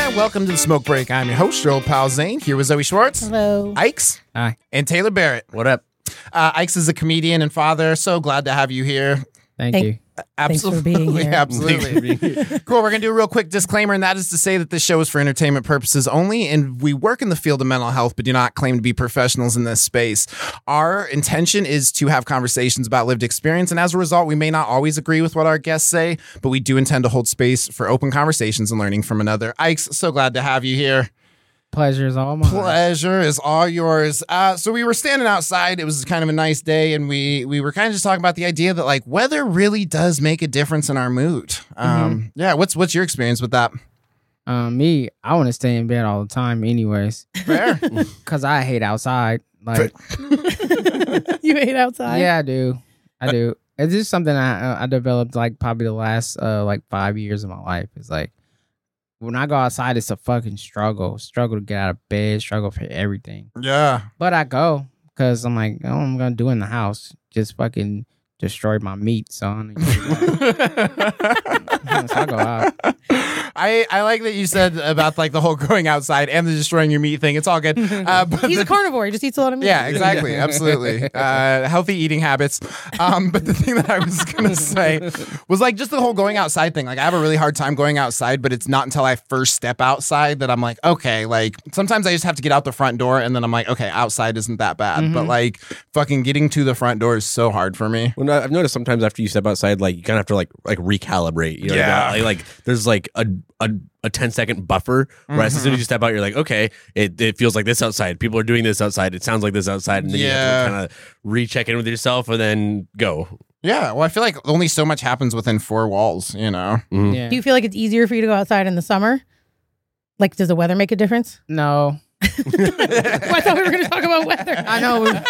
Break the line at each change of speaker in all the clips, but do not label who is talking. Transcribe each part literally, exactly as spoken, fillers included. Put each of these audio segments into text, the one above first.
Welcome to the Smoke Break. I'm your host, your old pal Zane, here with Zoe Schwartz.
Hello.
Ikes.
Hi.
And Taylor Barrett.
What up?
Uh, Ikes is a comedian and father. So glad to have you here.
Thank,
Thank-
you.
Absolutely.
Thanks for being here.
Absolutely. Cool. We're going to do a real quick disclaimer, and that is to say that this show is for entertainment purposes only, and we work in the field of mental health, but do not claim to be professionals in this space. Our intention is to have conversations about lived experience, and as a result, we may not always agree with what our guests say, but we do intend to hold space for open conversations and learning from another. Ikes, so glad to have you here.
Pleasure is all mine.
Pleasure is all yours. Uh, so we were standing outside. It was kind of a nice day, and we we were kind of just talking about the idea that like weather really does make a difference in our mood. Um,
Mm-hmm.
Yeah, what's what's your experience with that?
Um, me, I want to stay in bed all the time, anyways,
Fair.
because I hate outside. Like,
You ate outside?
yeah, I do. I do. It's just something I I developed like probably the last uh like five years of my life. It's like when I go outside, it's a fucking struggle. Struggle to get out of bed. Struggle for everything.
Yeah.
But I go because I'm like, oh, I'm gonna do it in the house. Just fucking destroy my meat. So, I don't need to do that. So I go out.
I, I like that you said about like the whole going outside and the destroying your meat thing. It's all good. Uh, but
He's
the-
a carnivore. He just eats a lot of meat.
Yeah, exactly. Absolutely. Uh, healthy eating habits. Um, but the thing that I was going to say was like just the whole going outside thing. Like I have a really hard time going outside, but it's not until I first step outside that I'm like, okay, like sometimes I just have to get out the front door and then I'm like, okay, outside isn't that bad.
Mm-hmm.
But like fucking getting to the front door is so hard for me.
Well, no, I've noticed sometimes after you step outside, like you kind of have to like like recalibrate. You know, what I
Yeah.
mean? like, like there's like a a a ten second buffer. Whereas as soon as you step out, you're like, okay, it, it feels like this outside. People are doing this outside. It sounds like this outside, and then
Yeah.
you have to kind of recheck in with yourself and then go.
Yeah. Well, I feel like only so much happens within four walls, you know?
Mhm.
Yeah.
Do you feel like it's easier for you to go outside in the summer? Like, does the weather make a difference?
No.
Well, I thought we were going to talk about weather.
I know. We,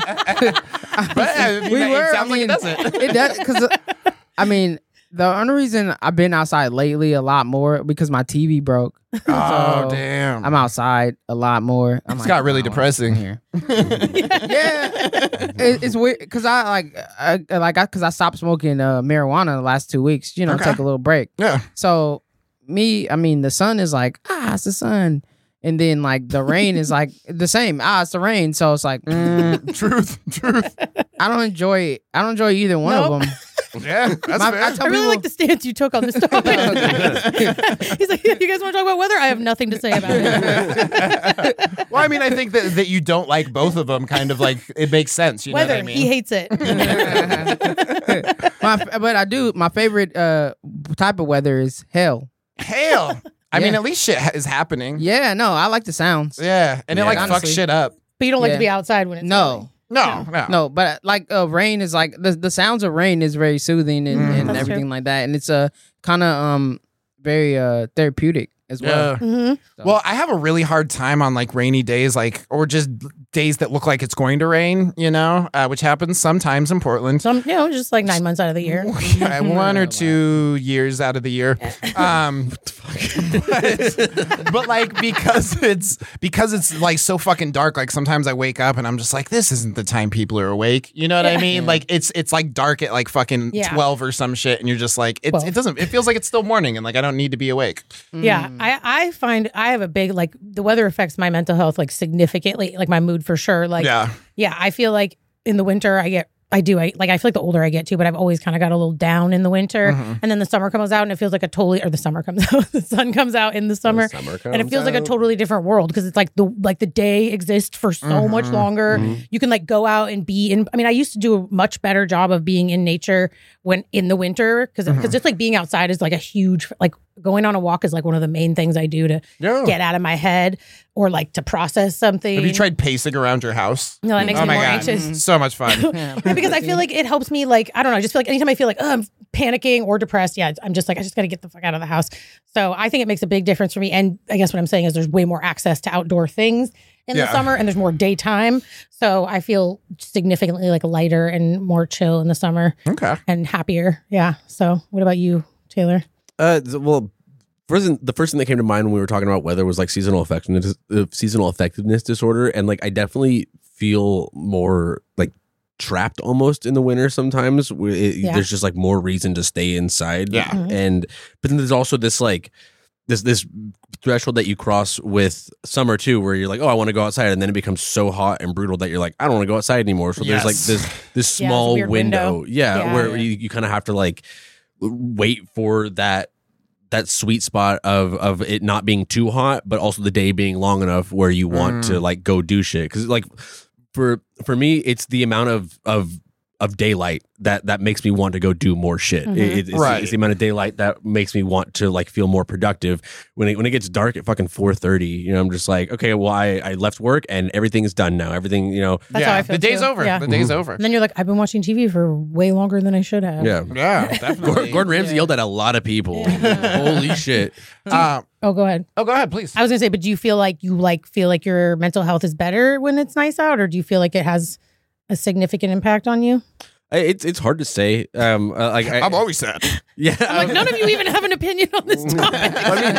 But I mean,
We
it
were,
sounds
I mean,
like it doesn't.
it does because I mean the only reason I've been outside lately a lot more because my T V broke.
Oh,
So,
damn.
I'm outside a lot more. I'm
It's got really
"Oh,
depressing."
I'm here. Yeah, it, it's weird because I like I, like I because I stopped smoking uh, marijuana the last two weeks. You know,
Okay.
take a little break.
Yeah.
So me, I mean, the sun is like ah, it's the sun, and then like the rain is like the same. Ah, it's the rain. So it's like
Mm, truth. Truth.
I don't enjoy. I don't enjoy either one
Nope.
of them.
Yeah. That's
My-
fair.
I tell
I really
people-
like the stance you took on this topic. He's like, you guys want to talk about weather? I have nothing to say about it.
Well, I mean, I think that, that you don't like both of them. Kind of like it makes sense. You
weather,
know what I mean?
he hates it.
my, but I do. My favorite uh, type of weather is hell.
Hail. I mean,
Yeah.
at least shit ha- is happening.
Yeah, no, I like the sounds.
Yeah, and it
Yeah.
like fucks
Honestly.
shit up.
But you don't like
Yeah.
to be outside when it's
No,
No, no,
no, but like uh, rain is like the the sounds of rain is very soothing and,
Mm.
and
That's
everything like that, and it's a uh, kind of um very uh therapeutic as well.
Yeah.
hmm
So-
Well, I have a really hard time on like rainy days, like or just days that look like it's going to rain. You know, uh, which happens sometimes in Portland.
Some, you know, just like nine months out of the year.
Yeah, one or two years out of the year. Um, but, but like because it's because it's like so fucking dark. Like sometimes I wake up and I'm just like, this isn't the time people are awake. You know what I
Yeah.
mean? Like it's it's like dark at like fucking
Yeah.
twelve or some shit, and you're just like, it,
twelve.
it doesn't. It feels like it's still morning, and like I don't need to be awake.
Yeah, I, I find I have a big, like, the weather affects my mental health, like, significantly, like, my mood for sure. Like,
Yeah.
yeah, I feel like in the winter, I get, I do, I like, I feel like the older I get too, but I've always kind of got a little down in the winter.
Mhm.
And then the summer comes out and it feels like a totally, or the summer comes out, the sun comes out in the summer.
Summer
And it
comes
feels like a
out.
totally different world because it's like the like the day exists for so much
Mhm.
longer.
Mhm.
You can like go out and be in. I mean, I used to do a much better job of being in nature when in the winter because because
Mhm.
just like being outside is like a huge like going on a walk is like one of the main things I do to
Yeah.
get out of my head or like to process something.
Have you tried pacing around your house?
No, that makes
oh
me
my
more
God.
anxious.
So much fun.
Yeah.
Yeah, because I feel like it helps me. Like I don't know. I just feel like anytime I feel like oh, I'm panicking or depressed, yeah, I'm just like I just got to get the fuck out of the house. So I think it makes a big difference for me. And I guess what I'm saying is there's way more access to outdoor things in
Yeah.
the summer, and there's more daytime. So I feel significantly like lighter and more chill in the summer
Okay.
and happier. Yeah. So what about you, Taylor?
Uh, th- well, first, thing- the first thing that came to mind when we were talking about weather was like seasonal effectiveness, uh, seasonal effectiveness disorder, and like I definitely feel more like trapped almost in the winter sometimes. Where it,
Yeah.
There's just like more reason to stay inside.
Yeah.
Mhm.
and but then there's also this like this this threshold that you cross with summer too, where you're like, oh, I want to go outside, and then it becomes so hot and brutal that you're like, I don't want to go outside anymore. So
Yes.
there's like this this
Yeah, it's a
small
weird
window,
window.
yeah,
Yeah.
where you, you kind of have to like wait for that that sweet spot of of it not being too hot, but also the day being long enough where you want
Mm.
to like go do shit. Because like for for me, it's the amount of of of daylight that that makes me want to go do more shit.
Mhm.
It, it's,
Right.
it's the amount of daylight that makes me want to like feel more productive. When it when it gets dark at fucking four thirty, you know, I'm just like, okay, well, I, I left work and everything is done now. Everything, you know,
That's
yeah,
how I feel
the day's
too.
over.
Yeah.
The day's
Mhm.
over.
And then you're like, I've been watching T V for way longer than I should have.
yeah.
Yeah,
Gordon,
definitely.
Gordon Ramsay
Yeah.
yelled at a lot of people.
Yeah.
Holy shit!
Uh,
Oh, go ahead.
oh, go ahead, please.
I was gonna say, but do you feel like you like feel like your mental health is better when it's nice out, or do you feel like it has a significant impact on you?
I- It's it's hard to say. Um, uh, like I,
I'm always sad.
yeah,
I'm like, none of you even have an opinion on this topic.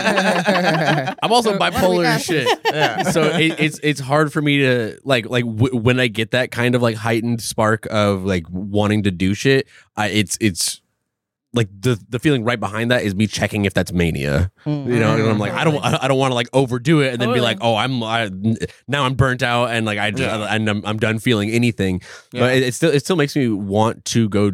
I'm also
What- what do we
bipolar
got?
as shit.
Yeah.
So it, it's it's hard for me to like like w- when I get that kind of like heightened spark of like wanting to do shit. I it's it's like the the feeling right behind that is me checking if that's mania. You know, and I'm like, I don't I I don't want to like overdo it and then be
Totally.
like, oh, I'm I, now I'm burnt out and like I just,
Yeah.
and I'm, I'm done feeling anything.
Yeah.
But it, it still it still makes me want to go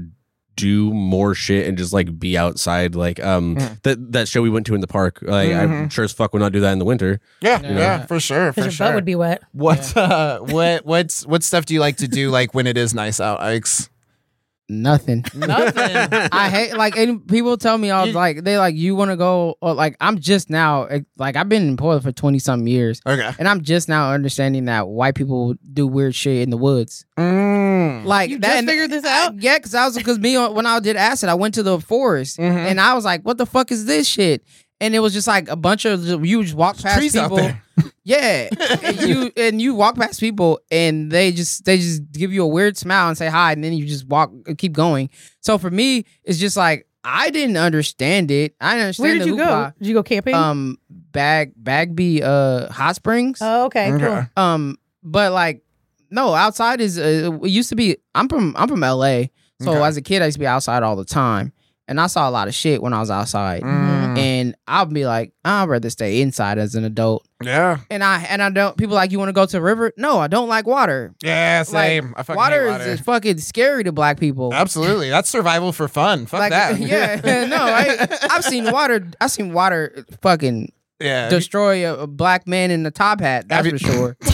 do more shit and just like be outside. Like um
Mhm.
that that show we went to in the park. Like I'm
Mhm.
sure as fuck would not do that in the winter.
Yeah,
Yeah.
yeah, for sure, for
Because your
sure.
butt would be wet.
What uh what what's what stuff do you like to do like when it is nice out, Ikes?
Nothing.
Nothing.
I hate like and people tell me I was
You-
like they like you want to go or like I'm just now like I've been in Portland for twenty something years
Okay.
and I'm just now understanding that white people do weird shit in the woods.
Mm.
Like
You
that,
just
and-
figured this out?
Yeah, because I was because me when I did acid, I went to the forest
Mhm.
and I was like, "What the fuck is this shit?" And it was just like a bunch of you just walk past
Trees out
people.
there.
Yeah, and you and you walk past people and they just they just give you a weird smile and say hi, and then you just walk keep going. So for me, it's just like I didn't understand it. I didn't understand
Where did
the
you go?
hoopla.
Did you go camping?
Um, Bag Bagby, uh, Hot Springs.
oh, okay,
Okay.
cool.
Um, but like, no, outside is uh, it used to be. I'm from I'm from L A, so
Okay.
as a kid I used to be outside all the time, and I saw a lot of shit when I was outside.
Mm.
And I'll be like, I'd rather stay inside as an adult.
Yeah.
And I and I don't. People like, you want to go to a river? No, I don't like water.
Yeah, same.
Like,
I fucking
water,
hate water.
is fucking scary to black people.
Absolutely. That's survival for fun. Fuck
like,
that.
yeah, no, I, I've seen water. I've seen water fucking
Yeah.
destroy a, a black man in a top hat. That's
Have
for
you-
sure.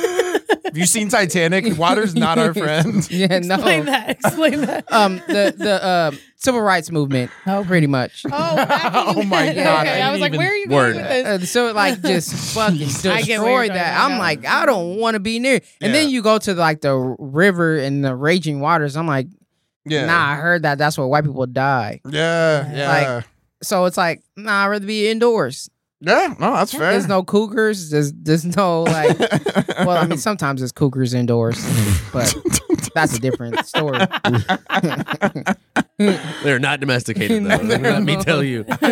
Have you seen Titanic? Water's not our friend.
Yeah, no.
Explain that. Explain that.
Um, the the uh, civil rights movement,
Oh.
pretty much.
Oh, back in-
Oh my God,
Okay,
I
I, was
didn't
like,
even-
where are you
Word.
going with this?
Uh, so like just fucking
I get what you're
destroy
talking
that.
about
I'm
now.
like, I don't want to be near. And then
Yeah.
you go to like the river and the raging waters. I'm like,
Yeah.
nah, I heard that that's where white people die.
Yeah. Yeah.
So it's like, nah, I'd rather be indoors.
yeah. No, that's fair.
There's no cougars. There's there's no like. Well, I mean, sometimes there's cougars indoors, but that's a different story.
They're not domesticated though.
No.
Let me tell you.
um,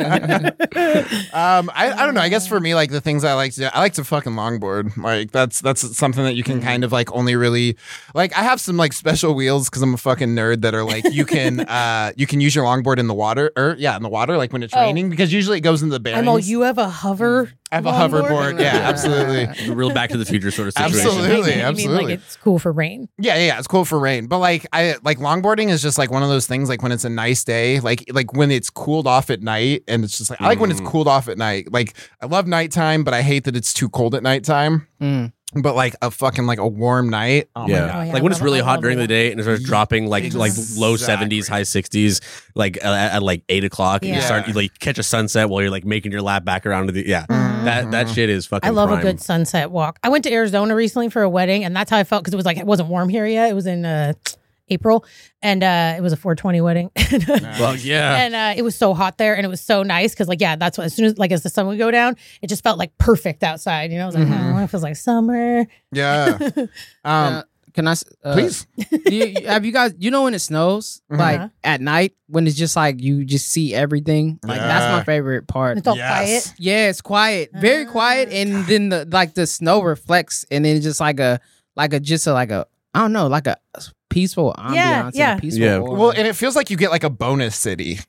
I, I don't know. I guess for me, like the things I like to do, I like to fucking longboard. Like that's that's something that you can kind of like only really like. I have some like special wheels because I'm a fucking nerd that are like you can uh you can use your longboard in the water or yeah in the water like when it's
Oh.
raining because usually it goes into the bearings.
I'm all, you have a hover.
I have a
longboard?
hoverboard. Yeah, absolutely.
Real Back to the Future sort of situation.
Absolutely.
You mean
absolutely.
like it's cool for rain.
Yeah, yeah, it's cool for rain. But like I like longboarding is just like one of those things like when it's a nice day, like like when it's cooled off at night and it's just like I like when it's
Mm.
cooled off at night. Like I love nighttime, but I hate that it's too cold at nighttime.
Mm.
But like a fucking like a warm night. Oh
yeah.
my god.
Oh, yeah,
like
I
when it's
love-
really
I
hot
love
during
it.
the day and it starts dropping like like low
Exactly.
seventies, high sixties, like uh, at, at like eight o'clock. And you
Yeah.
start you like catch a sunset while you're like making your lap back around to the yeah. That that shit is fucking.
I love
prime.
a good sunset walk. I went to Arizona recently for a wedding, and that's how I felt because it was like it wasn't warm here yet. It was in uh, April, and uh, it was a four twenty wedding.
Well, yeah.
And uh, it was so hot there, and it was so nice because, like, yeah, that's what. As soon as, like, as the sun would go down, it just felt like perfect outside. You know, I was like,
Mhm.
oh, it feels like summer.
Yeah. Um
Uh, can I? s- Uh,
please.
do you, have you guys? You know when it snows,
Mhm.
like
Uh-huh.
at night, when it's just like you just see everything. Like that's
Yeah.
my favorite part.
It's all
Yes.
quiet.
Yeah, it's quiet, very quiet, and then the like the snow reflects, and then just like a like a just a, like a I don't know, like a peaceful ambiance.
Yeah,
and
yeah.
a peaceful
Yeah.
aura.
Well, and it feels like you get like a bonus city.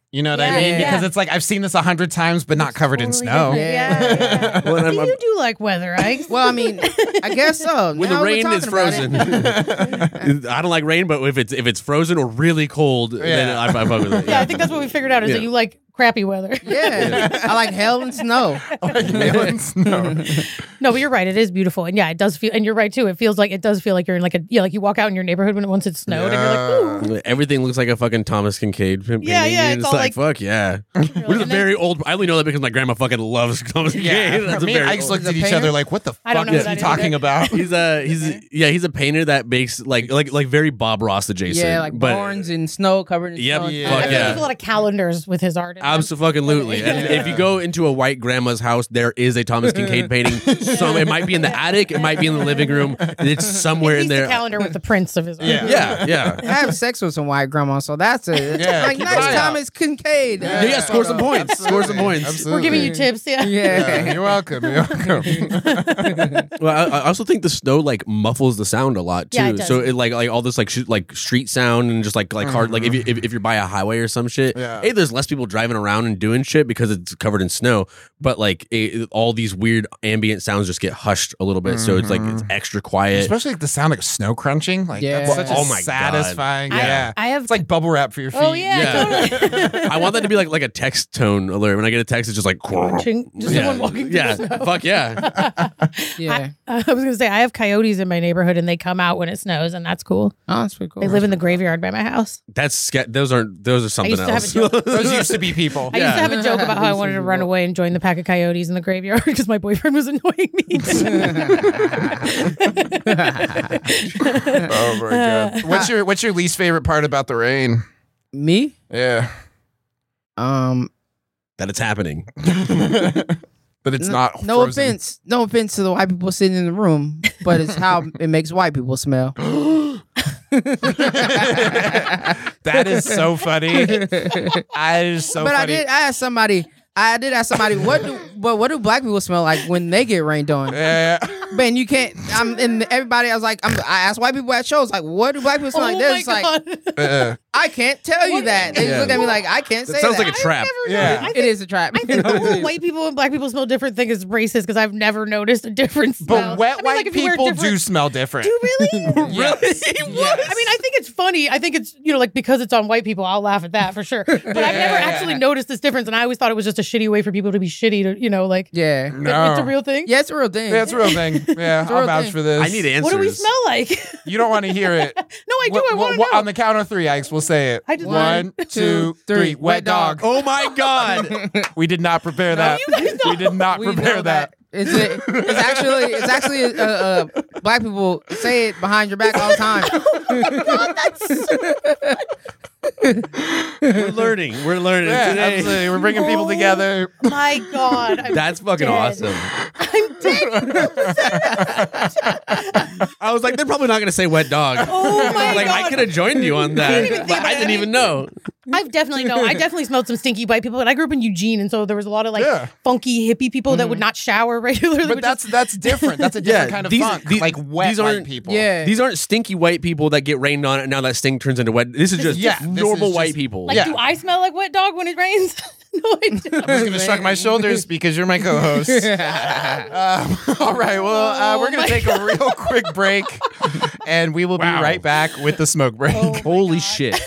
You know what
Yeah,
I mean?
yeah.
Because it's like I've seen this a hundred times, but not covered in
Totally
snow.
different. Yeah. yeah.
Well,
See,
I'm- I'm-
you do like weather, Ike.
Well, I mean, I guess so.
when
Now
the
we're
rain is
talking about it.
frozen, I don't like rain. But if it's if it's frozen or really cold, then
Yeah.
I, I fuck with it.
Yeah, I think that's what we figured out is
Yeah.
that you like crappy weather.
Yeah, I like hell and snow.
Like hail and snow.
No, but you're right. It is beautiful, and yeah, it does feel. And you're right too. It feels like it does feel like you're in like a yeah, like you walk out in your neighborhood when once it snowed, and you're like, ooh.
Everything looks like a fucking Thomas Kincaid painting.
Yeah, yeah,
and
it's
It's
all
like, fuck yeah.
like-
We're the
and then-
very old. I only know that because my grandma fucking loves Thomas Kincaid.
Yeah.
That's a
Me and
very
Ike's
old-
looked
He's
at
a
each
painter?
other like, what the
I don't
fuck
know
is
who
he
that is
talking
either.
about?
He's a he's yeah he's a painter that makes like like like very Bob Ross adjacent.
Yeah, like
but
barns and snow covered in
Yep.
snow.
Yeah.
Fuck
There's
yeah.
a lot of calendars with his art. in them.
Absolutely. And
Yeah.
if you go into a white grandma's house, there is a Thomas Kincaid painting. Some it might be in the attic, it might be in the living room. It's somewhere
At
in
least the
there.
calendar with the prints of his art.
Yeah.
Yeah, yeah.
I have sex with some white grandma, so that's it.
Yeah,
like
keep an
nice
eye out.
Thomas Kincaid.
Yeah, yeah, score some points. Score some points.
Absolutely.
We're giving you tips. Yeah.
Yeah.
Yeah, you're welcome. You're welcome.
Well, I, I also think the snow like muffles the sound a lot too.
Yeah, it does.
So it like like all this like sh- like street sound and just like like hard like if you if, if you're by a highway or some shit.
Yeah.
Hey, there's less people driving around and doing shit because it's covered in snow. But like it, all these weird ambient sounds just get hushed a little bit. So it's like it's extra quiet.
Especially like the sound of snow crunching. Like
Yeah.
that's such a
Oh my God.
satisfying.
I-
Yeah.
I have.
It's like bubble wrap for your feet.
Oh yeah.
Yeah.
Totally.
I want that to be like like a text tone alert. When I get a text, it's just like
Ching, just
yeah,
someone walking through
yeah,
the snow.
fuck yeah.
Yeah.
I, I was gonna say I have coyotes in my neighborhood and they come out when it snows and that's cool.
Oh, that's pretty cool.
They live in the graveyard by my house.
That's sca- those aren't those are something
used to have
else.
a joke.
Those used to be people.
I used to
Yeah.
have a joke about how I wanted to run away and join the pack of coyotes in the graveyard because my boyfriend was annoying me.
Oh my god. What's your what's your least favorite part about the rain?
Me?
Yeah.
Um,
that it's happening.
But it's
no,
not
no
frozen.
offense. No offense to the white people sitting in the room, but it's how it makes white people smell.
That is so funny. That is so
but
funny.
I did ask somebody. I did ask somebody what do but what do black people smell like when they get rained on?
Yeah.
Man, you can't. I'm and everybody. I was like, I'm, I asked white people at shows like, what do black people smell
Oh
like? They're
my
just like,
god!
Uh,
I can't tell you
What-
that. They
Yeah.
look at me like I can't
That
say
sounds
that.
like a trap.
I've never
Yeah.
noticed- I
It
think,
is a trap.
I think the whole white people and black people smell different thing is racist because I've never noticed a difference.
but wet
I mean,
white
like, if you wear
people
different-
do smell different.
Do really?
Yes.
I mean, I think it's funny. I think it's, you know, like because it's on white people, I'll laugh at that for sure. But I've never actually noticed this difference. And I always thought it was just a shitty way for people to be shitty to, you know, like,
Yeah.
No.
it's a real thing.
Yeah, it's a real thing.
Yeah, it's a real thing. Yeah,
a
I'll
real
vouch
thing.
for this.
I need answers.
What do we smell like?
You don't want to hear it.
No, I do.
What-
I
what-
want to
what-
know.
On the count of three, Ike's, we'll say it.
I just-
One,
One,
two,
two,
three.
three.
Wet
Wet
dog.
dog.
Oh my god.
We did not prepare that.
you guys
We did not
We
prepare
know
that.
It's a, it's actually it's actually uh, uh, black people say it behind your back all the time.
We're learning. We're learning
Yeah,
today.
absolutely. We're bringing people
Oh.
together.
My God. I'm
That's fucking
dead.
awesome.
I'm dead.
I was like, they're probably not going to say wet dog.
Oh my
like
God.
I could have joined you on that,
didn't even think
but
about
I
it.
didn't even know.
I've definitely no. I definitely smelled some stinky white people, and I grew up in Eugene, and so there was a lot of like
Yeah.
funky hippie people that would not shower regularly.
But
which
that's
is-
that's different. That's a different
Yeah,
kind of
these-
funk.
these-
like wet
these
white
aren't-
people.
Yeah.
These aren't stinky white people that get rained on and now that stink turns into wet. This is just
yeah, this
normal
is
white
just-
people.
like,
yeah.
do I smell like wet dog when it rains? No, I don't.
I'm just gonna shrug my shoulders because you're my co-host. Um, all right. Well, uh, we're
Oh
gonna
my
take a real quick break, and we will
Wow.
be right back with the smoke break.
Oh my
Holy
God.
shit.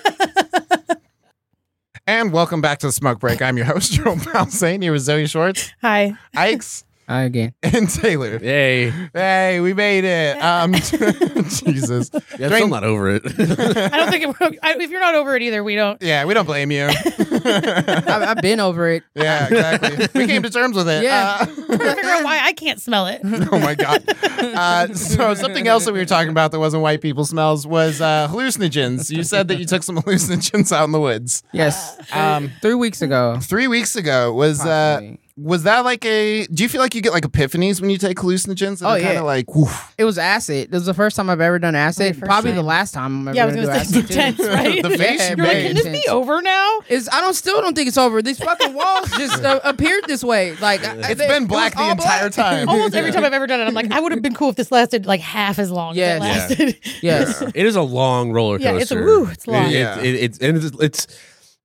And welcome back to the smoke break. I'm your host, Joel Balsane, here with Zoe Schwartz,
Hi.
Ike's,
Hi again.
and Taylor.
Hey.
Hey, we made it. Um, Jesus.
Yeah, I'm still not over it.
I don't think it, I, if you're not over it either, we don't.
Yeah, we don't blame you.
I've, I've been over it.
Yeah, exactly. We came to terms with it.
Yeah.
Uh,
I'm trying to figure out why I can't smell it.
oh my god. Uh, so something else that we were talking about that wasn't white people smells was uh, hallucinogens. You said that you took some hallucinogens out in the woods.
Yes.
Um,
Three weeks ago.
three weeks ago was uh,
Possibly.
was that like a? Do you feel like you get like epiphanies when you take hallucinogens?
Oh,
Kind
yeah.
of like woof.
It was acid. This was the first time I've ever done acid.
first
Probably
time.
the last time I'm ever
Yeah, I was
gonna
gonna
do
say it's
acid. too.
intense, right?
The face
Yeah,
you
You're like,
made.
can this be over now?
Is I don't still don't think it's over. These fucking walls just uh, appeared this way. Like I-
It's
they-
been
it
black
was
the
all
entire
black.
time.
Almost every time I've ever done it, I'm like, I would have been cool if this lasted like half as long
Yes.
as it lasted.
Yes.
It is a long roller coaster.
Yeah, it's a woo, it's long.
It-
Yeah.
It, it, it's and it's, it's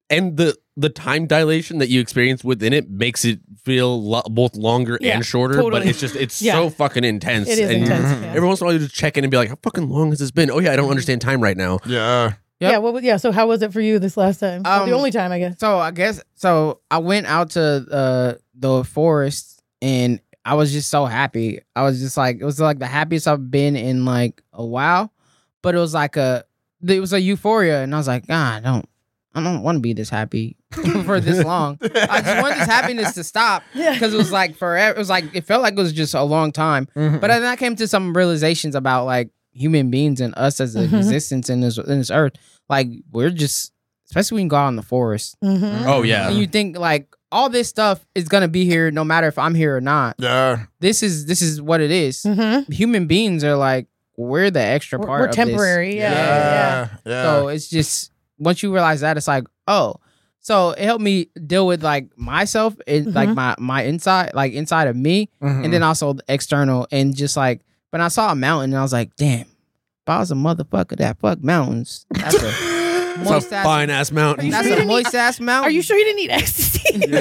and the the time dilation that you experience within it makes it feel lo- both longer
Yeah,
and shorter.
totally.
But it's just it's
Yeah.
so fucking intense.
It is
and
intense. Yeah.
Every once in a while, you just check in and be like, "How fucking long has this been?" Oh yeah, I don't understand time right now.
Yeah.
Yep.
Yeah. What? was- Yeah. So how was it for you this last time? Well,
Um,
the only time, I guess.
So I guess so. I went out to uh, the forest and I was just so happy. I was just like, it was like the happiest I've been in like a while. But it was like a, it was a euphoria, and I was like, God, I don't, I don't want to be this happy for this long. I just want this happiness to stop
Yeah.
because it was like forever. It was like it felt like it was just a long time.
Mhm.
But then I came to some realizations about like human beings and us as an
Mhm.
existence in this in this earth. Like we're just, especially when you go out in the forest.
Mm-hmm.
Oh yeah,
And you think like all this stuff is gonna be here no matter if I'm here or not.
Yeah.
This is this is what it is.
Mm-hmm.
Human beings are like we're the extra
We're,
part.
we're
of this.
temporary. Yeah. Yeah.
Yeah. Yeah.
So it's just once you realize that, it's like oh. So it helped me deal with like myself, it, like
Mhm.
my my inside, like inside of me,
Mhm.
and then also the external, and just like when I saw a mountain, and I was like, damn, if I was a motherfucker that fuck mountains, that's a
it's
moist
a
ass,
fine ass mountain.
you
that's
sure you
a
didn't
moist ass mountain.
Are you sure you didn't need ecstasy?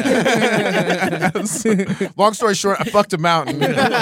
Yes. Long story short, I fucked a mountain.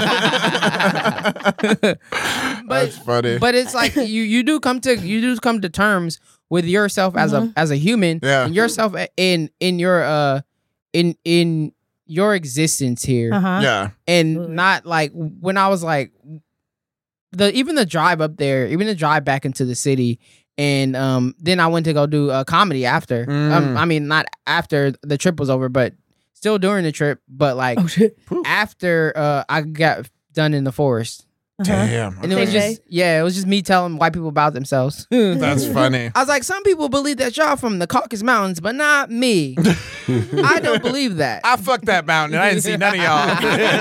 That's funny.
But it's like you you do come to you do come to terms with yourself as a as a human,
Yeah.
and yourself in in your uh in in your existence here,
Uh-huh.
yeah.
and
Absolutely.
not like when I was like the even the drive up there, even the drive back into the city. And um, then I went to go do a comedy after.
Mm.
Um, I mean, not after the trip was over, but still during the trip. But like
Oh shit.
after uh, I got done in the forest,
Uh-huh.
Damn.
and it
Same
was just yeah, it was just me telling white people about themselves.
That's funny.
I was like, some people believe that y'all from the Caucasus Mountains, but not me. I don't believe that.
I fucked that mountain. I didn't see none of y'all.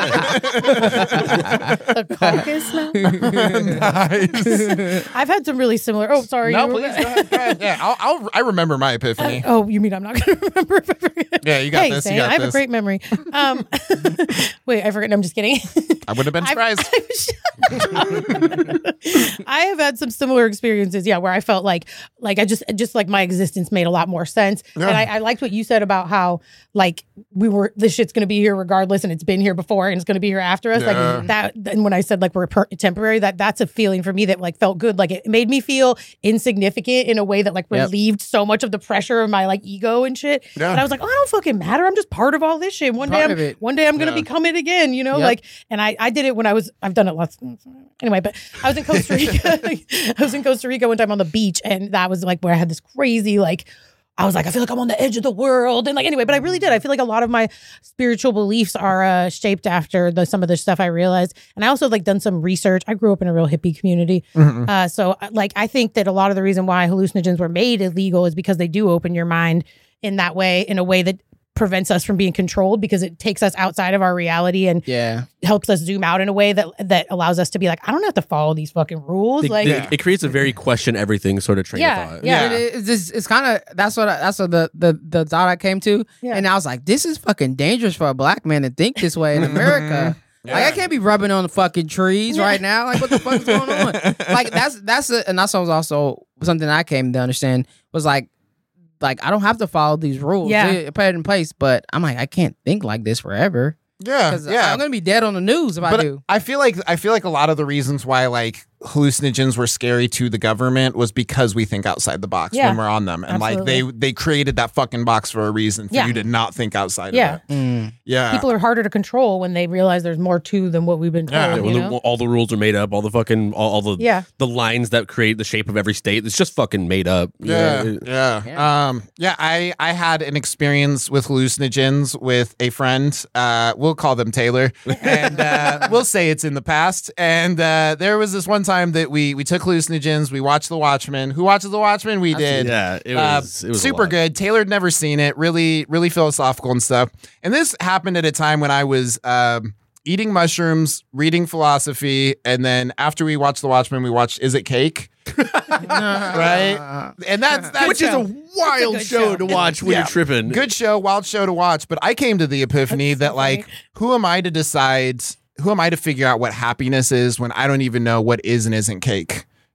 The Caucasus Mountain.
Nice.
I've had some really similar. Oh, sorry.
No,
you were-
please go ahead. Go ahead. Yeah, I'll, I'll. I remember my epiphany.
Oh, you mean I'm not going to remember if I forget?
Yeah, you got
hey,
this.
Zane,
You got
I have
this.
a great memory. Um, wait, I forgot. No, I'm just kidding.
I would have been
I've-
surprised.
I have had some similar experiences, yeah, where I felt like, like I just, just like my existence made a lot more sense.
Yeah.
And I, I liked what you said about how, like, we were, this shit's gonna be here regardless, and it's been here before, and it's gonna be here after us.
Yeah.
Like that. And when I said like we're per- temporary, that that's a feeling for me that like felt good. Like it made me feel insignificant in a way that like
Yep.
relieved so much of the pressure of my like ego and shit.
Yeah.
And I was like, oh, I don't fucking matter. I'm just part of all this shit. One day,
Part
I'm,
of it.
one day I'm gonna
Yeah.
become it again. You know,
Yep.
like, and I I did it when I was. I've done it lots. Anyway, but I was in Costa Rica. I was in Costa Rica one time on the beach, and that was like where I had this crazy like. I was like, I feel like I'm on the edge of the world, and like anyway, but I really did. I feel like a lot of my spiritual beliefs are uh, shaped after the some of the stuff I realized, and I also like done some research. I grew up in a real hippie community,
Mhm.
uh, so like I think that a lot of the reason why hallucinogens were made illegal is because they do open your mind in that way, in a way that prevents us from being controlled, because it takes us outside of our reality and
yeah.
helps us zoom out in a way that that allows us to be like, I don't have to follow these fucking rules.
It,
like,
it- it creates a very question everything sort of train
Yeah,
of thought.
yeah.
It- it- it's just, it's kind of that's what I, that's what the, the the thought I came to,
Yeah.
and I was like, this is fucking dangerous for a black man to think this way in America. Like I can't be rubbing on the fucking trees
Yeah.
right now. Like what the fuck is going on? Like that's that's a, and that's was also something I came to understand was like like I don't have to follow these rules.
Yeah.
They put it in place, but I'm like I can't think like this forever
Yeah,
because
yeah.
I'm gonna be dead on the news if I
But
do.
I feel like I feel like a lot of the reasons why like hallucinogens were scary to the government was because we think outside the box
Yeah.
when we're on them, and like
Absolutely.
they they created that fucking box for a reason for
Yeah.
you to not think outside
Yeah.
of it.
Mm.
Yeah,
people are harder to control when they realize there's more to than what we've been told.
Yeah,
Yeah,
you
when
know?
the, all the rules are made up, all the fucking all, all the
yeah.
the lines that create the shape of every state. It's just fucking made up.
Yeah,
it-
yeah,
Yeah.
Um, yeah. I I had an experience with hallucinogens with a friend. Uh, we'll call them Taylor, and uh, we'll say it's in the past. And uh, there was this one time that we we took hallucinogens. We watched The Watchmen. Who watches The Watchmen? We
I've seen
did.
yeah, it
Uh,
was, it was a
super
lot.
good. Taylor had never seen it. Really, really philosophical and stuff. And this happened at a time when I was um, eating mushrooms, reading philosophy, and then after we watched The Watchmen, we watched Is It Cake? Right? And that's that's
Which is a wild
good
show,
show.
to watch when
Yeah.
you're tripping.
good show, wild show to watch. But I came to the epiphany
That's
that
so
like,
funny.
who am I to decide? Who am I to figure out what happiness is when I don't even know what is and isn't cake?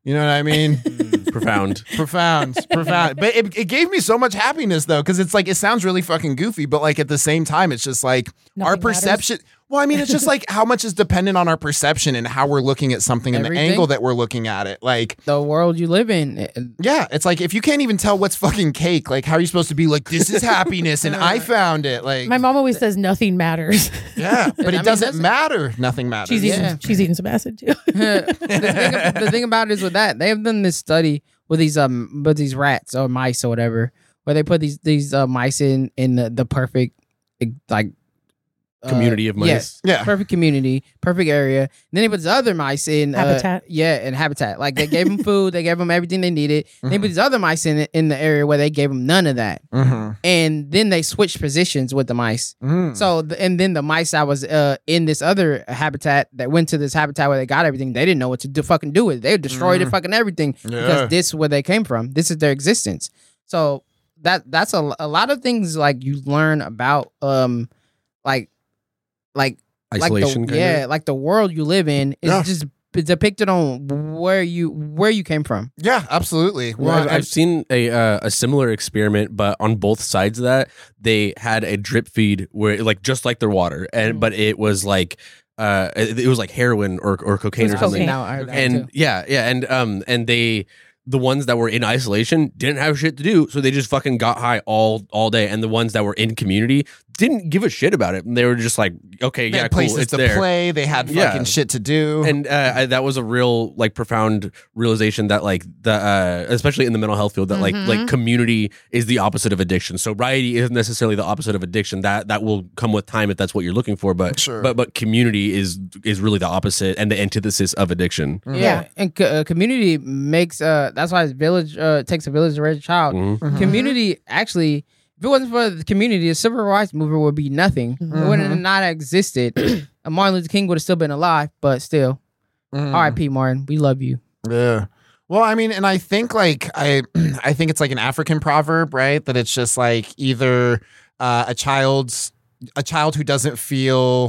You know what I mean?
Profound.
profound, profound. But it, it gave me so much happiness though, because it's like it sounds really fucking goofy, but like at the same time, it's just like
Nothing
our
matters.
perception. Well, I mean, it's just like how much is dependent on our perception and how we're looking at something and the
Everything.
angle that we're looking at it. Like,
The world you live in. it-
yeah, it's like if you can't even tell what's fucking cake, like how are you supposed to be like, this is happiness and I found it? Like,
My mom always says nothing matters.
yeah, but
I
it
mean,
doesn't
that's-
matter. Nothing matters.
She's eating,
Yeah.
she's eating some acid too.
the, thing, the thing about it is with that, they have done this study with these um with these rats or mice or whatever, where they put these these uh, mice in in the, the perfect eh, like uh,
Community of
yeah,
mice.
Yeah.
perfect community, perfect area. And then they put these other mice in uh,
Habitat.
yeah, in habitat. Like they gave them food, they gave them everything they needed. And they put these other mice in in the area where they gave them none of that.
Mm-hmm.
And then they switched positions with the mice.
Mm.
So th- and then the mice that was uh, in this other habitat that went to this habitat where they got everything, they didn't know what to do, fucking do with it. They destroyed it, fucking everything
Yeah.
because this is where they came from. This is their existence. So that that's a, a lot of things like you learn about um like like
Isolation.
like the,
kind
yeah
of?
like the world you live in is
Yeah.
just depicted on where you where you came from.
Yeah, absolutely.
Well,
Well,
I've, I've seen a uh, a similar experiment, but on both sides of that, they had a drip feed where, like, just like their water, and but it was like, uh, it, it was like heroin or or cocaine
It
or
was
something.
cocaine.
Now I heard that
And
too.
yeah, yeah, and um, and they. The ones that were in isolation didn't have shit to do, so they just fucking got high all all day. And the ones that were in community didn't give a shit about it. And they were just like, okay,
they
yeah,
had
cool,
places
it's
to
there.
play. They had
Yeah.
fucking shit to do.
And uh, I, that was a real, like, profound realization that, like, the uh, especially in the mental health field, that like
Mhm.
like community is the opposite of addiction. Sobriety isn't necessarily the opposite of addiction. That that will come with time if that's what you're looking for. But
Sure.
but but community is is really the opposite and the antithesis of addiction.
Mhm.
Yeah, and co- uh, community makes uh that's why village uh takes a village to raise a child.
Mhm.
Mhm.
Community actually, if it wasn't for the community, the civil rights movement would be nothing. It would have
Mhm.
not existed. And Martin Luther King would have still been alive, but still,
Mhm.
R I P Martin, we love you.
Yeah. Well, I mean, and I think like I I think it's like an African proverb, right? That it's just like either uh, a child's a child who doesn't feel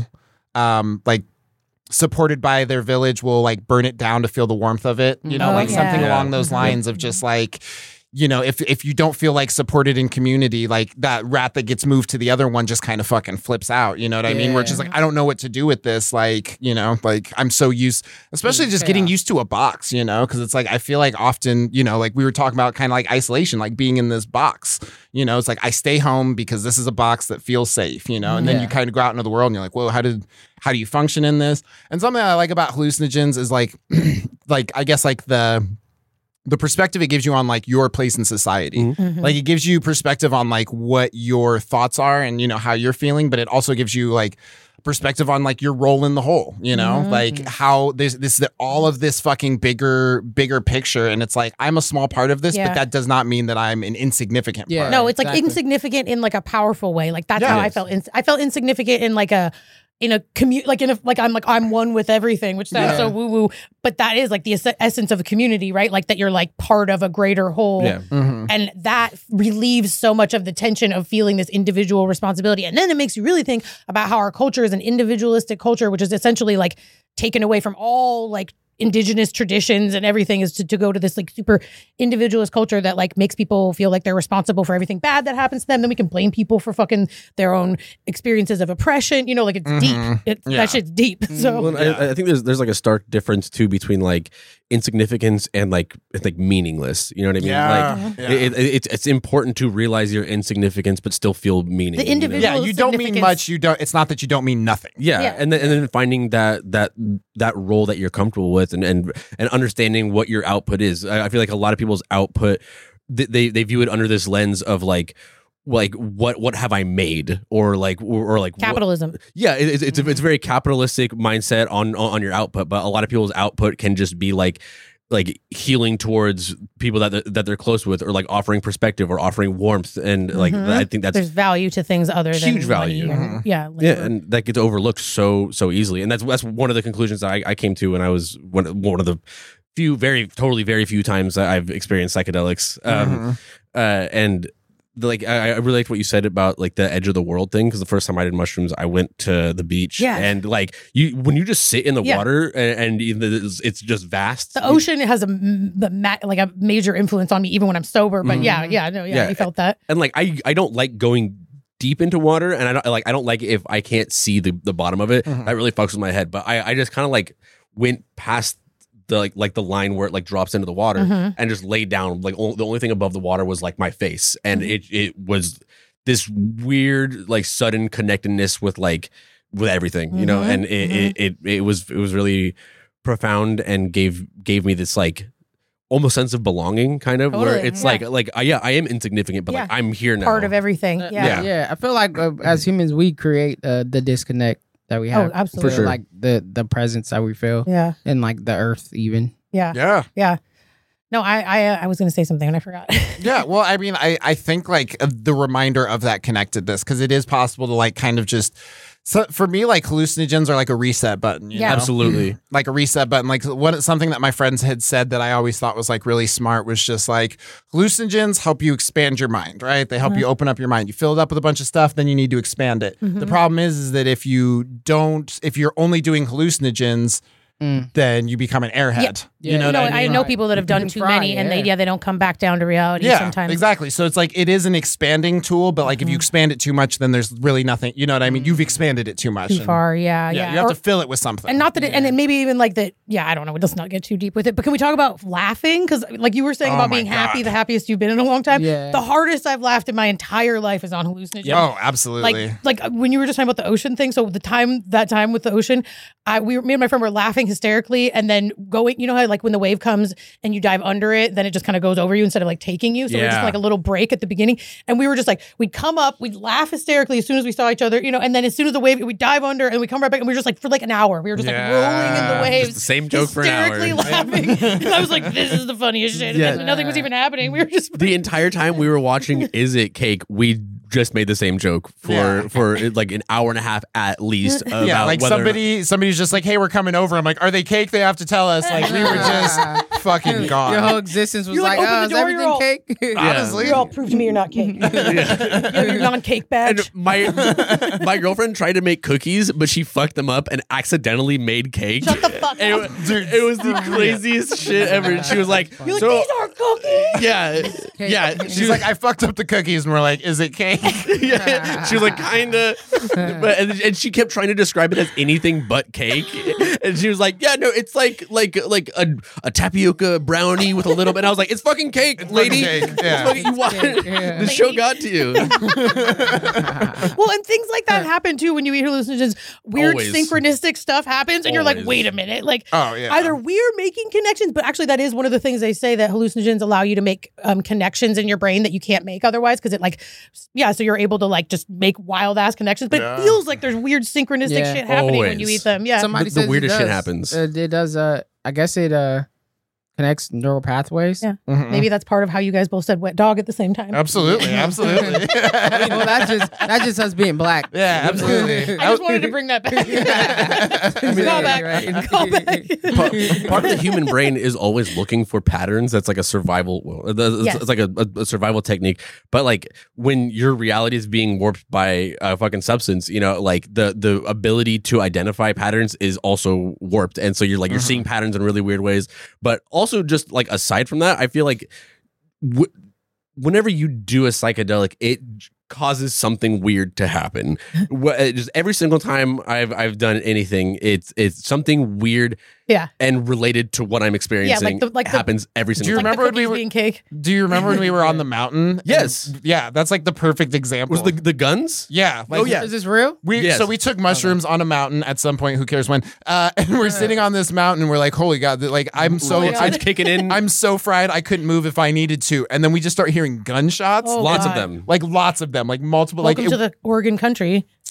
um like supported by their village will like burn it down to feel the warmth of it. You know,
Oh,
like
yeah.
something
Yeah.
along those
Mhm.
lines of just like, you know, if if you don't feel like supported in community, like that rat that gets moved to the other one just kind of fucking flips out. You know what I mean? Where it's just like, I don't know what to do with this. Like, you know, like I'm so used, especially just getting
Chaos.
used to a box, you know, because it's like I feel like often, you know, like we were talking about kind of like isolation, like being in this box. You know, it's like I stay home because this is a box that feels safe, you know, and then
Yeah.
you kind of go out into the world and you're like, whoa, how did how do you function in this? And something I like about hallucinogens is like like I guess like the the perspective it gives you on like your place in society.
Mhm.
Mhm.
Like it gives you perspective on like what your thoughts are and you know how you're feeling, but it also gives you like perspective on like your role in the whole, you know,
Mhm.
like how this this all of this fucking bigger bigger picture, and it's like I'm a small part of this,
Yeah.
but that does not mean that I'm an insignificant
Yeah.
part.
No, it's like
Exactly.
insignificant in like a powerful way. Like that's
Yeah.
how I
Yes.
felt. In, I felt insignificant in like a in a commute, like in a like I'm like I'm one with everything, which sounds
Yeah.
so woo woo. But that is like the es- essence of a community, right? Like that you're like part of a greater whole.
Yeah.
Mhm.
And that relieves so much of the tension of feeling this individual responsibility. And then it makes you really think about how our culture is an individualistic culture, which is essentially like taken away from all like indigenous traditions and everything, is to, to go to this like super individualist culture that like makes people feel like they're responsible for everything bad that happens to them. Then we can blame people for fucking their own experiences of oppression. You know, like it's
Mhm.
deep. It,
Yeah.
That shit's deep. So
Well, and I, I think there's there's like a stark difference too between like insignificance and like it's like meaningless. You know what I mean?
Yeah.
Like
Yeah.
it, it, it's it's important to realize your insignificance, but still feel meaning.
The
you know?
individual-
Yeah, you don't mean
significance-
much. You don't. It's not that you don't mean nothing.
Yeah,
Yeah.
and then and then finding that that that role that you're comfortable with, and and and understanding what your output is. I, I feel like a lot of people's output, they they, they view it under this lens of like. Like what? What have I made? Or like, or, or like, what-
capitalism.
yeah, it, it's it's a, it's a very capitalistic mindset on on your output. But a lot of people's output can just be like like healing towards people that they're, that they're close with, or like offering perspective or offering warmth, and like
Mhm.
I think that's
There's value to things other than
Huge value.
money or-
Mhm.
yeah.
yeah,
labor.
and that gets overlooked so so easily, and that's that's one of the conclusions that I, I came to when I was one one of the few very totally very few times that I've experienced psychedelics, um,
Mhm.
uh, and the, like I, I really liked what you said about like the edge of the world thing, because the first time I did mushrooms, I went to the beach,
Yeah.
and like you when you just sit in the
Yeah.
water and, and it's, it's just vast.
The ocean has a m- the ma- like a major influence on me even when I'm sober. But
Mhm.
yeah, yeah, no, yeah,
Yeah.
you felt that.
And like I I don't like going deep into water, and I don't like I don't like it if I can't see the, the bottom of it.
Mhm.
That really fucks with my head. But I, I just kind of like went past the like like the line where it like drops into the water
Mhm.
and just laid down. Like o- the only thing above the water was like my face, and
Mhm.
it it was this weird like sudden connectedness with like with everything, you know.
Mhm.
And it,
Mhm.
it it it was it was really profound and gave gave me this like almost sense of belonging, kind of, where
Totally,
it's
yeah.
like like uh, yeah, I am insignificant, but like
Yeah.
I'm here now.
Part of everything.
Uh,
Yeah.
Yeah.
yeah. I feel like uh, as humans, we create uh, the disconnect that we
Oh,
have.
absolutely.
For sure.
Like the the presence that we feel,
Yeah.
and like the earth, even.
Yeah.
Yeah.
Yeah. No, I I, uh, I was going to say something and I forgot.
Yeah, well, I mean, I, I think like uh, the reminder of that connectedness, because it is possible to like kind of just, so for me, like hallucinogens are like a reset button. You
Yeah.
know?
Absolutely.
Like a reset button. Like what something that my friends had said that I always thought was like really smart was just like hallucinogens help you expand your mind, right? They help
Uh-huh.
you open up your mind. You fill it up with a bunch of stuff, then you need to expand it.
Mhm.
The problem is, is that if you don't, if you're only doing hallucinogens,
Mm.
then you become an airhead.
Yeah.
You know
no,
what I
I
mean?
know
Right.
people that have
You
done
can
too
fry,
many and they
yeah.
yeah, they don't come back down to reality
Yeah,
sometimes.
exactly. So it's like it is an expanding tool, but like if you
Mhm.
expand it too much, then there's really nothing. You know what I mean? You've expanded it too much.
Too
and-
far, yeah,
Yeah,
yeah.
you have
Or-
to fill it with something.
and not that, it, and it maybe even like that. Yeah, I don't know. Let's not get too deep with it. But can we talk about laughing? Because like you were saying
Oh
about
my
being happy,
God.
the happiest you've been in a long time.
Yeah.
The hardest I've laughed in my entire life is on hallucinogens.
Oh, absolutely.
Like, like uh, when you were just talking about the ocean thing. So the time, that time with the ocean, I we were, me and my friend were laughing hysterically, and then going. You know how like when the wave comes and you dive under it, then it just kind of goes over you instead of like taking you. So we're just
Yeah.
like a little break at the beginning, and we were just like we'd come up, we'd laugh hysterically as soon as we saw each other, you know, and then as soon as the wave, we'd dive under and we come right back, and we were just like for like an hour, we were just
Yeah.
like rolling in the waves,
Just the same joke for an hour.
hysterically laughing. And I was like, this is the funniest shit.
Yeah.
And nothing was even happening. We were just
The entire time we were watching Is It Cake, we just made the same joke for
Yeah.
for like an hour and a half at least. About
yeah, like
whether-
somebody, somebody's just like, "Hey, we're coming over." I'm like, "Are they cake?" They have to tell us. Like we were just fucking
Your
gone.
whole existence was
You're like,
like,
open
oh,
the
is
door, you're
everything
all-
cake?
Honestly,
you're all prove to me you're not cake. You're, you're non-cake badge.
And my my girlfriend tried to make cookies, but she fucked them up and accidentally made cake.
Shut the fuck
And
up.
it, was- it was the craziest shit ever. And she was like,
You're like,
so
these are cookies.
yeah, yeah. She
she's
was
like, "I fucked up the cookies," and we're like, "Is it cake?"
yeah. She was like, kinda, but and, and she kept trying to describe it as anything but cake. And she was like, yeah, no, it's like like like a, a tapioca brownie with a little bit. And I was like, it's fucking cake, lady.
fucking cake, yeah.
It's fucking, you want,
cake, yeah.
the show got to you.
Well, and things like that happen too when you eat hallucinogens. Weird
Always.
synchronistic stuff happens, and you're like,
Always.
wait a minute. Like,
Oh yeah.
either we're making connections, but actually, that is one of the things they say that hallucinogens allow you to make um, connections in your brain that you can't make otherwise. Because it, like, yeah, so you're able to like just make wild ass connections, but
Yeah.
it feels like there's weird synchronistic
Yeah.
shit happening when you
Always.
eat them. Yeah.
Somebody
The- the
says it
weirdest shit
does.
happens.
Uh, it does. Uh, I guess it uh connects neural pathways.
Yeah.
Mhm.
Maybe that's part of how you guys both said wet dog at the same time.
Absolutely, absolutely.
well, that's just that's just us being black.
Yeah, absolutely.
I just wanted to bring that back. Call back.
Right.
Call back.
Pa- part of the human brain is always looking for patterns. That's like a survival. Well, it's,
Yes.
it's like a, a, a survival technique. But like when your reality is being warped by a fucking substance, you know, like the the ability to identify patterns is also warped, and so you're like you're seeing patterns in really weird ways. But also, just like aside from that, I feel like w- whenever you do a psychedelic, it causes something weird to happen. Wh- uh, Just every single time I've I've done anything, it's it's something weird
Yeah.
and related to what I'm experiencing.
the- like the-
happens every
Do
single
you
time.
remember
Like
when
the
we
cookies
were-
being cake?
Do you remember when we were on the mountain?
Yes.
And- yeah, that's like the perfect example.
Was the the guns?
yeah. Like,
Oh, yeah.
Is this real?
We
Yes.
so we took mushrooms on a mountain at some point. Who cares when? Uh, and we're sitting on this mountain. and We're like, holy god! Like I'm so
my God.
I'm,
It's kicking in.
I'm so fried. I couldn't move if I needed to. And then we just start hearing gunshots.
Oh,
Lots
God.
of them.
Like lots of them. Like multiple.
Welcome
like
to
it-
the Oregon country.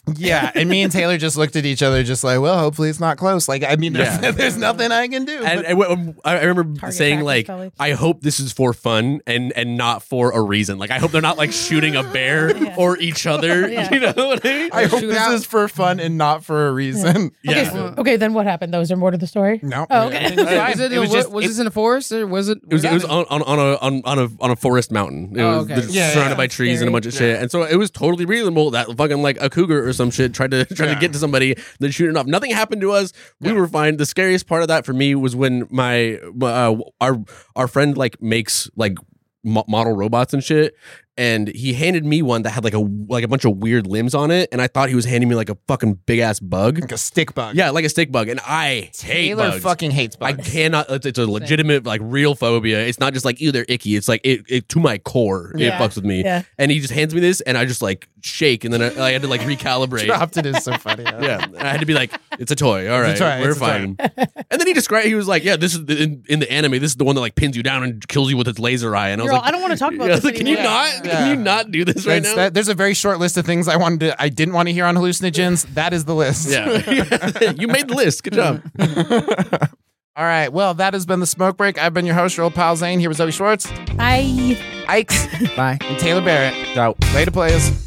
Yeah, and me and Taylor just looked at each other, just like, well, hopefully it's not close. Like, I mean, there's,
Yeah.
there's nothing I can do.
And,
but-
and w- I remember
Target
saying
practice,
like,
probably.
I hope this is for fun and and not for a reason. Like, I hope they're not like shooting a bear
Yeah.
or each other.
Yeah.
You know what I mean?
I hope
Shoot
this
out.
is for fun and not for a reason.
Yeah.
Okay, so- okay, then what happened? Though, is there more to the story?
No.
Oh, okay.
It was fine.
Was, it,
It was
was,
just-
was
it-
this in the forest or was it?
It was, it was on, on, on a on, on a on a forest mountain. It
Oh,
was
okay.
just
Yeah,
surrounded
yeah.
by trees and a
Scary.
bunch of shit. And so it was totally reasonable that fucking like a cougar or some shit tried to try
Yeah.
to get to somebody, then shoot it off. Nothing happened to us. We were fine. The scariest part of that for me was when my uh, our our friend like makes like mo- model robots and shit. And he handed me one that had like a like a bunch of weird limbs on it, and I thought he was handing me like a fucking big ass bug.
Like a stick bug.
Yeah, like a stick bug, and I hate
Taylor
bugs.
fucking hates
I
bugs.
cannot. It's, it's a legitimate, like, real phobia. It's not just like either icky. It's like it, it to my core.
Yeah.
It fucks with me.
Yeah.
And he just hands me this, and I just like shake, and then I, I had to like recalibrate.
Dropped it is so funny.
Yeah, I had to be like, it's a toy. All right,
It's a toy,
we're
it's a toy.
fine. And then he described. He was like, yeah, this is the, in, in the anime. This is the one that like pins you down and kills you with its laser eye. And I was
Girl,
like,
I don't want to talk about
yeah, I
this
was like, can you
anymore.
not?
Yeah.
Can you not do this right
That's-
now?
that- there's a very short list of things I wanted to, I didn't want to hear on hallucinogens. That is the list.
Yeah, you made the list. Good job.
All right. Well, that has been the Smoke Break. I've been your host, your old pal Zane. Here was Zoe Schwartz,
Bye.
Ikes,
Bye.
and Taylor Barrett.
Out.
Later, players.